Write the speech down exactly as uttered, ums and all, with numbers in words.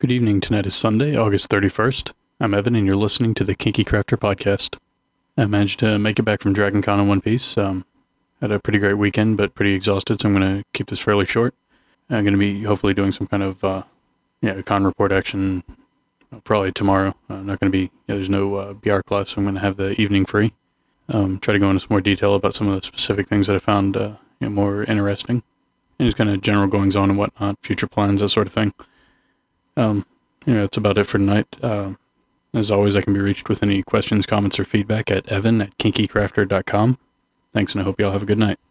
Good evening. Tonight is Sunday, August thirty-first. I'm Evan, and you're listening to the Kinky Crafter podcast. I managed to make it back from Dragon Con in one piece. Um, had a pretty great weekend, but pretty exhausted, so I'm going to keep this fairly short. I'm going to be hopefully doing some kind of uh, yeah con report action uh, probably tomorrow. I'm not going to be, yeah, there's no uh, B R class, so I'm going to have the evening free. Um, try to go into some more detail about some of the specific things that I found uh, you know, more interesting. And just kind of general goings on and whatnot, future plans, that sort of thing. Um, you know, that's about it for tonight. Uh, as always, I can be reached with any questions, comments, or feedback at evan at kinky crafter dot com. Thanks, and I hope you all have a good night.